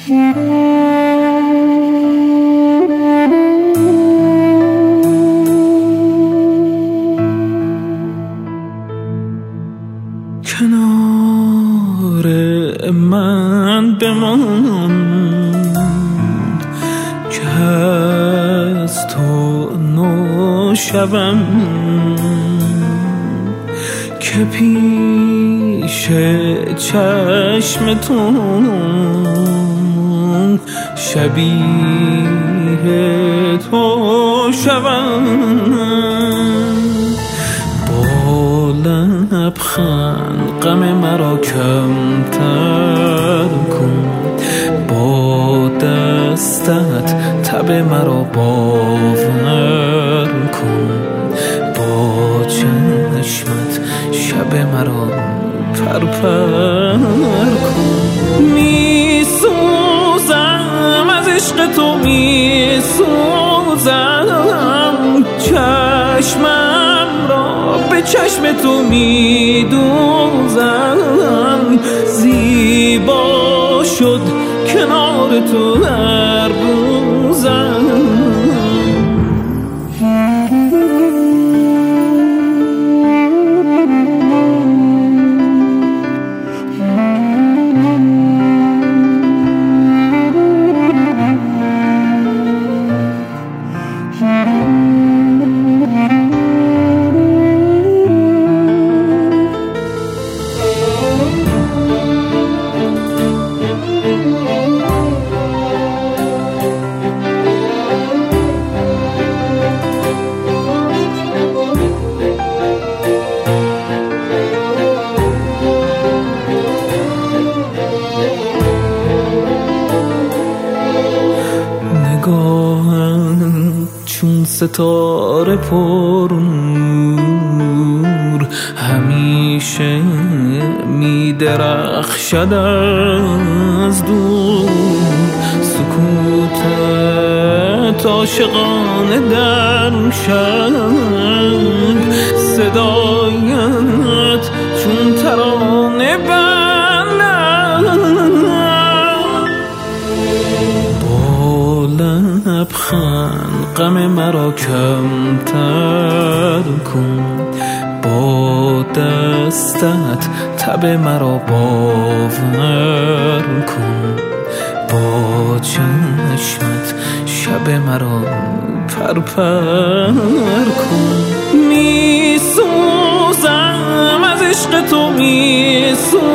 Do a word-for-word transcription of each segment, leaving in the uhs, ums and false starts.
کنار من بمان که از تو نو شوم، که پیش چشم تو شبیه تو شوم. با لبخند غم مرا کمتر کن، با دستت تب مرا باور کن، با چشمت شب مرا پرپر کن. می سوزم از عشق تو، می سوزم چشمم را به چشم تو می دوزم. زیبا شد کنار تو هر روزم. نگاهم چون ستاره پر نور، همیشه می درخشد از دور. سکوتت عاشقانه در شب، صدایت چون ترانه لبخند غم مرا کمتر کن، با دستت تب مرا باور کن، با چشمت شب مرا پرپر کن. می سوزم از عشق تو، می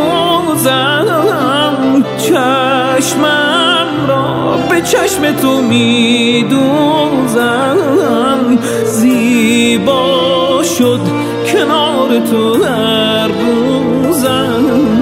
سوزم چشمم را به چشم تو می دوزم. زیبا شد کنار تو هر روزم.